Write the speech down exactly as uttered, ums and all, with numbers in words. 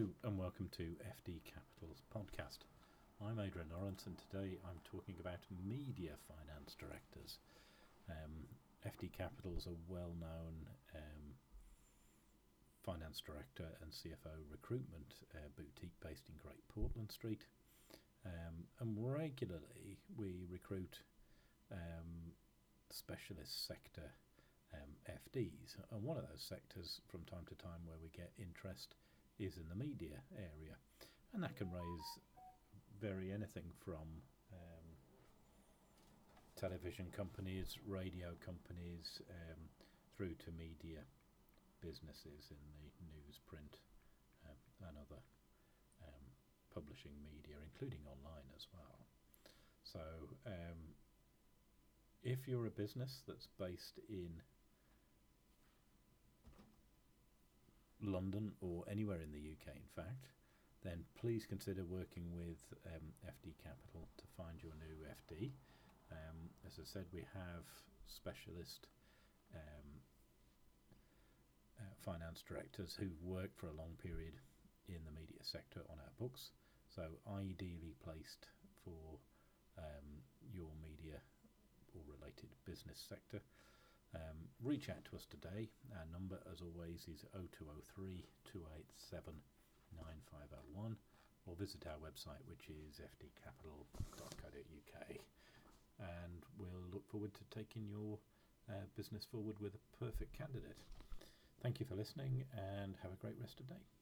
Hello and welcome to F D Capital's podcast. I'm Adrian Lawrence and today I'm talking about media finance directors. Um, F D Capital is a well-known um, finance director and C F O recruitment uh, boutique based in Great Portland Street. Um, and regularly we recruit um, specialist sector um, F Ds. And one of those sectors from time to time where we get interest is in the media area, and that can raise very anything from um, television companies, radio companies, um, through to media businesses in the news, print, um, and other um, publishing media, including online as well. So um, if you're a business that's based in London or anywhere in the U K, in fact, then please consider working with um, F D Capital to find your new F D. Um, as I said, we have specialist um, uh, finance directors who've worked for a long period in the media sector on our books, so ideally placed for um, your media or related business sector. Um, reach out to us today. Our number, as always, is oh two oh three, two eight seven, nine five oh one, or visit our website, which is f d capital dot co dot u k, and we'll look forward to taking your uh, business forward with a perfect candidate. Thank you for listening and have a great rest of the day.